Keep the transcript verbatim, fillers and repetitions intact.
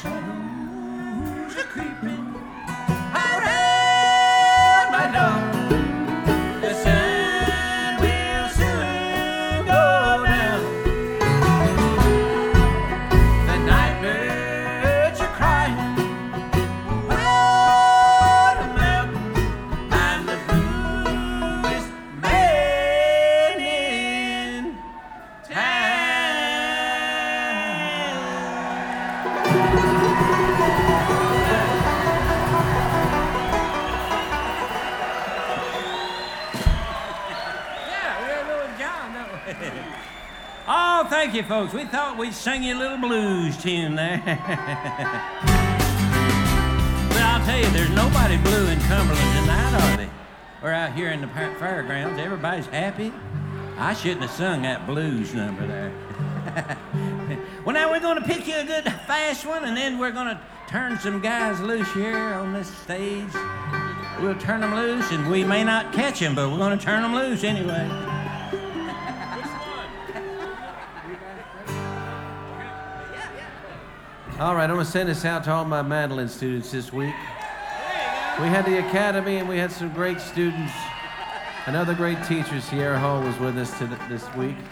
shadows are creeping around my door. The sun will soon go down. The night birds are crying on the mountain. I'm the bluest man in town. Yeah, we gotta go with John, don't we? Oh, thank you, folks. We thought we'd sing you a little blues tune there. Well, I'll tell you, there's nobody blue in Cumberland tonight, are they? We're out here in the par- fairgrounds. Everybody's happy. I shouldn't have sung that blues number there. Well, now we're going to pick you a good fast one, and then we're going to turn some guys loose here on this stage. We'll turn them loose, and we may not catch them, but we're going to turn them loose anyway. All right, I'm going to send this out to all my mandolin students this week. We had the academy, and we had some great students and other great teachers. Sierra Hall was with us to this week.